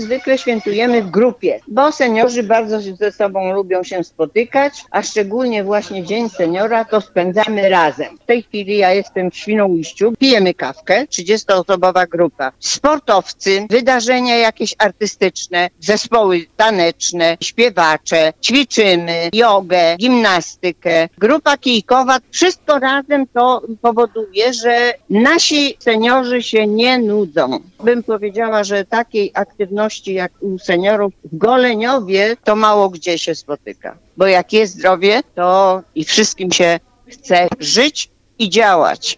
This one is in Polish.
Zwykle świętujemy w grupie, bo seniorzy bardzo ze sobą lubią się spotykać, a szczególnie właśnie Dzień Seniora to spędzamy razem. W tej chwili ja jestem w Świnoujściu, pijemy kawkę, 30-osobowa grupa. Sportowcy, wydarzenia jakieś artystyczne, zespoły taneczne, śpiewacze, ćwiczymy, jogę, gimnastykę, grupa kijkowa. Wszystko razem to powoduje, że nasi seniorzy się nie nudzą. Bym powiedziała, że takiej aktywności jak u seniorów w Goleniowie to mało gdzie się spotyka. Bo jak jest zdrowie, to i wszystkim się chce żyć i działać.